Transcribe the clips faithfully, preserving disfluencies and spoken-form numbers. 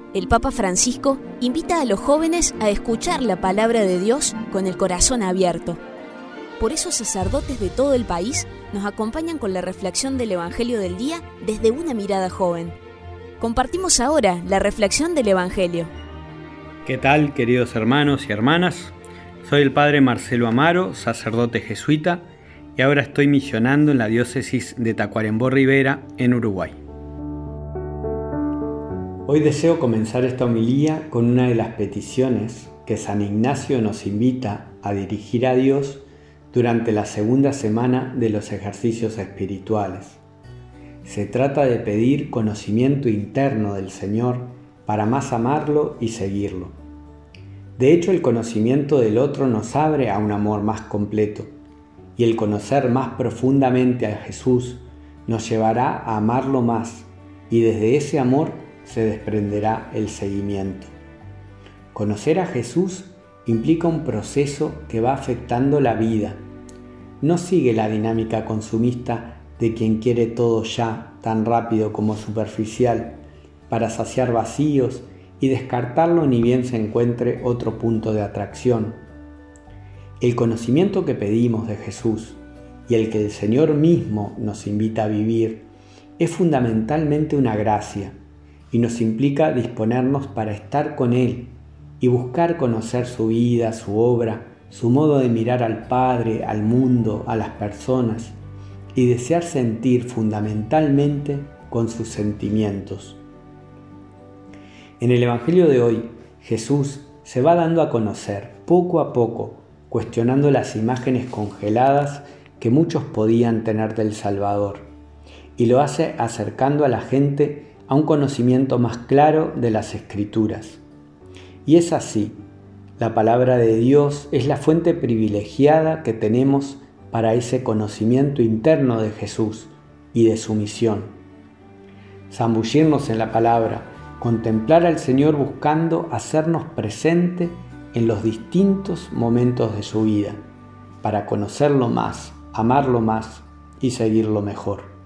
el Papa Francisco invita a los jóvenes a escuchar la palabra de Dios con el corazón abierto. Por eso sacerdotes de todo el país nos acompañan con la reflexión del Evangelio del día desde una mirada joven. Compartimos ahora la reflexión del Evangelio. ¿Qué tal, queridos hermanos y hermanas? Soy el Padre Marcelo Amaro, sacerdote jesuita, y ahora estoy misionando en la diócesis de Tacuarembó Rivera, en Uruguay. Hoy deseo comenzar esta homilía con una de las peticiones que San Ignacio nos invita a dirigir a Dios durante la segunda semana de los ejercicios espirituales. Se trata de pedir conocimiento interno del Señor para más amarlo y seguirlo. De hecho, el conocimiento del otro nos abre a un amor más completo, y el conocer más profundamente a Jesús nos llevará a amarlo más, y desde ese amor se desprenderá el seguimiento. Conocer a Jesús implica un proceso que va afectando la vida. No sigue la dinámica consumista de quien quiere todo ya, tan rápido como superficial, para saciar vacíos y descartarlo ni bien se encuentre otro punto de atracción. El conocimiento que pedimos de Jesús y el que el Señor mismo nos invita a vivir es fundamentalmente una gracia y nos implica disponernos para estar con Él y buscar conocer su vida, su obra, su modo de mirar al Padre, al mundo, a las personas y desear sentir fundamentalmente con sus sentimientos. En el Evangelio de hoy, Jesús se va dando a conocer poco a poco, cuestionando las imágenes congeladas que muchos podían tener del Salvador, y lo hace acercando a la gente a un conocimiento más claro de las Escrituras. Y es así, la palabra de Dios es la fuente privilegiada que tenemos para ese conocimiento interno de Jesús y de su misión. Zambullirnos en la palabra, contemplar al Señor buscando hacernos presente en los distintos momentos de su vida, para conocerlo más, amarlo más y seguirlo mejor.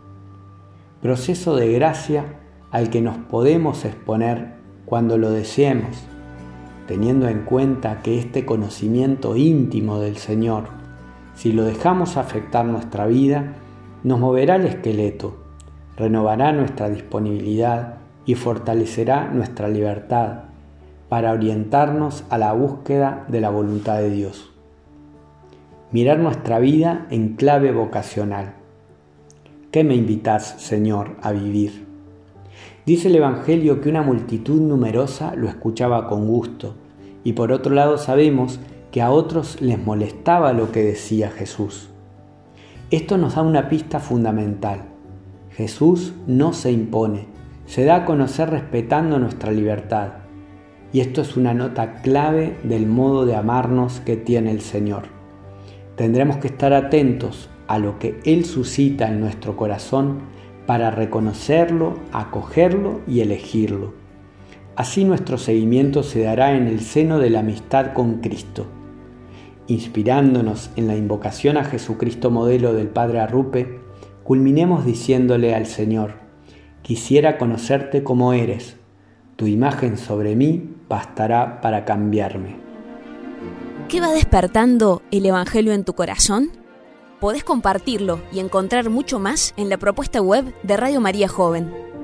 Proceso de gracia al que nos podemos exponer cuando lo deseemos, teniendo en cuenta que este conocimiento íntimo del Señor, si lo dejamos afectar nuestra vida, nos moverá el esqueleto, renovará nuestra disponibilidad y fortalecerá nuestra libertad para orientarnos a la búsqueda de la voluntad de Dios. Mirar nuestra vida en clave vocacional. ¿Qué me invitas, Señor, a vivir? Dice el Evangelio que una multitud numerosa lo escuchaba con gusto, y por otro lado sabemos que a otros les molestaba lo que decía Jesús. Esto nos da una pista fundamental. Jesús no se impone, se da a conocer respetando nuestra libertad. Y esto es una nota clave del modo de amarnos que tiene el Señor. Tendremos que estar atentos a lo que Él suscita en nuestro corazón para reconocerlo, acogerlo y elegirlo. Así nuestro seguimiento se dará en el seno de la amistad con Cristo. Inspirándonos en la invocación a Jesucristo modelo del Padre Arrupe, culminemos diciéndole al Señor: quisiera conocerte como eres, tu imagen sobre mí bastará para cambiarme. ¿Qué va despertando el Evangelio en tu corazón? Podés compartirlo y encontrar mucho más en la propuesta web de Radio María Joven.